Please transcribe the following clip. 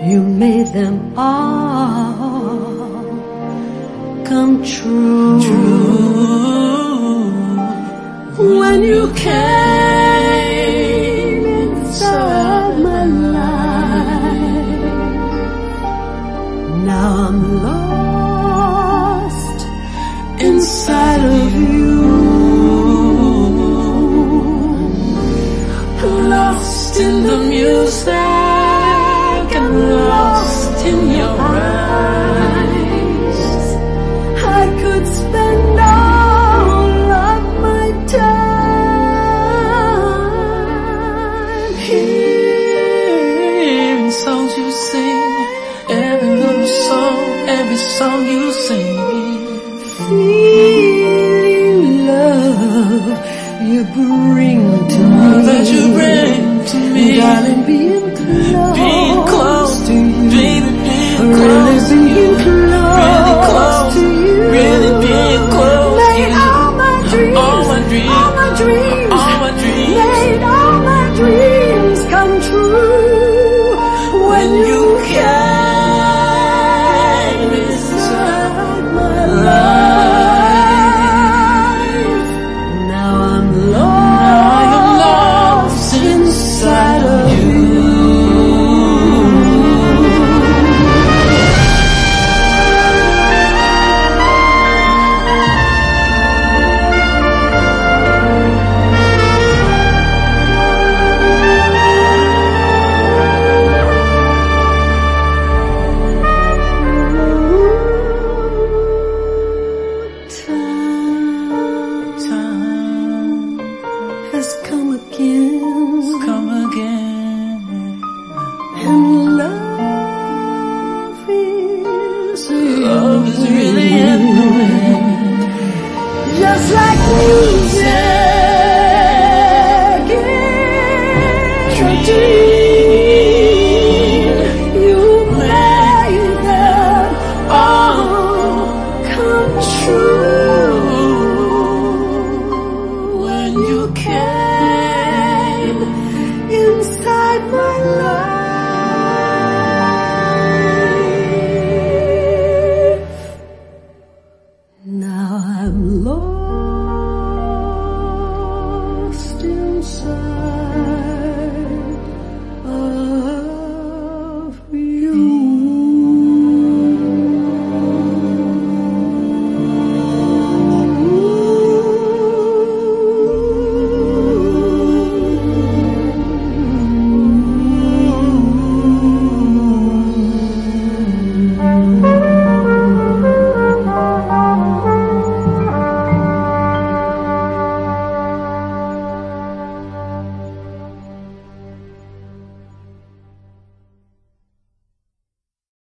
You made them all come true. When you came inside my life, now I'm lost inside of you. Lost in the music, I'm lost in your eyes. I could spend all of my time hearing songs you sing, every little song, every song you sing, feeling love you bring to me, that you bring to me, darling, being close to you, baby, being close to you, really close to you, really being close to you. Made all my dreams, all my dreams, all my dreams, all my dreams, made all my dreams come true when you came inside my life. Now I'm lost inside of you. Time has come again, and love is really everywhere, just like music in your dreams.